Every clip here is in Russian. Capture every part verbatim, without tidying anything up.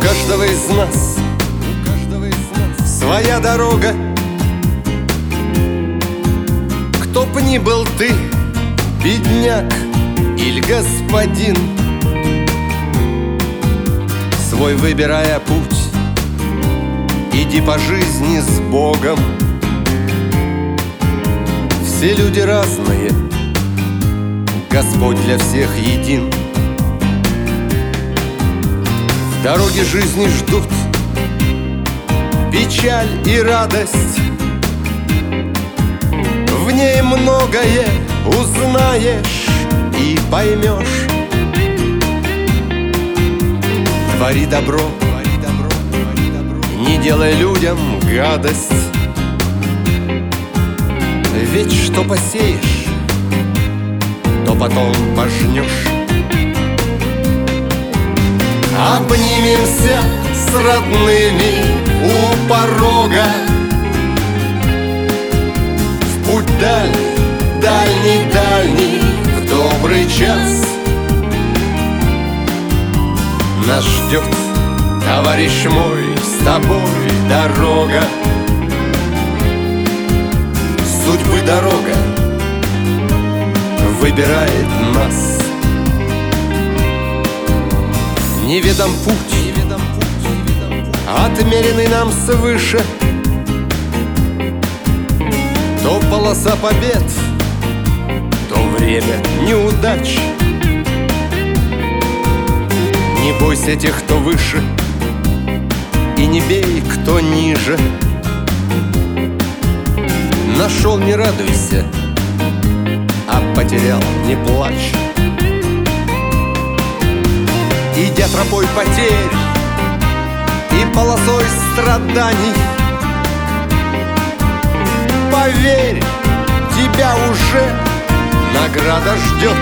каждого из нас своя дорога. Кто б ни был ты, бедняк или господин, свой выбирая путь, иди по жизни с Богом. Все люди разные, Господь для всех един. В дороге жизни ждут печаль и радость, в ней многое узнаешь и поймешь. Твори добро, не делай людям гадость, ведь что посеешь, то потом пожнешь. Обнимемся с родными у порога, в путь дальний, дальний, дальний, в добрый час. Нас ждет, товарищ мой, с тобой дорога. Судьбы дорога выбирает нас. Неведом путь, отмеренный нам свыше, то полоса побед, то время неудач. Не бойся тех, кто выше, и не бей, кто ниже. Нашел — не радуйся, а потерял — не плачь. Идя тропой потерь и полосой страданий, поверь, тебя уже награда ждет.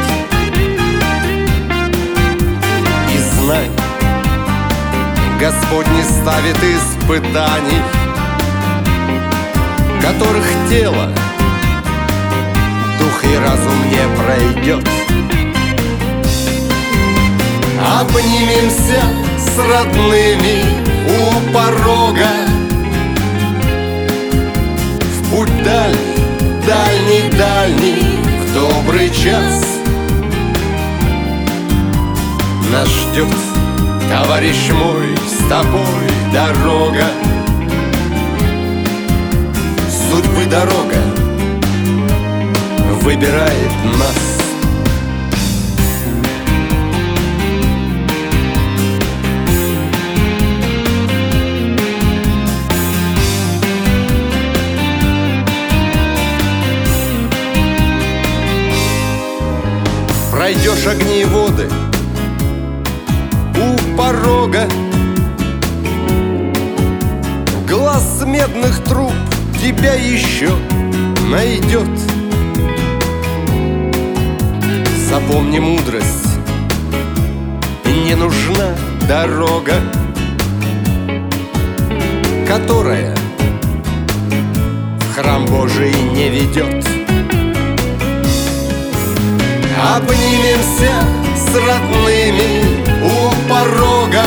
И знай, Господь не ставит испытаний, которых тело, дух и разум не пройдет. Обнимемся с родными у порога, в путь дальний, дальний, дальний, в добрый час. Нас ждет, товарищ мой, с тобой дорога. Судьбы дорога выбирает нас. Пройдешь огни и воды у порога, глаз медных труб тебя еще найдет. Запомни мудрость, не нужна дорога, которая в храм Божий не ведет. Обнимемся с родными у порога,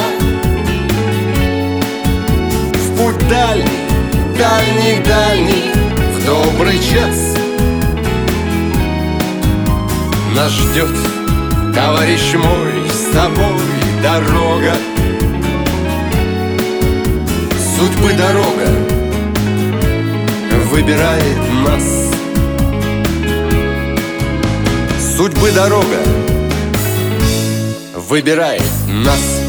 в путь дальний, дальний, дальний, в добрый час. Нас ждет, товарищ мой, с тобой дорога. Судьбы дорога выбирает нас. Судьбы дорога выбирает нас.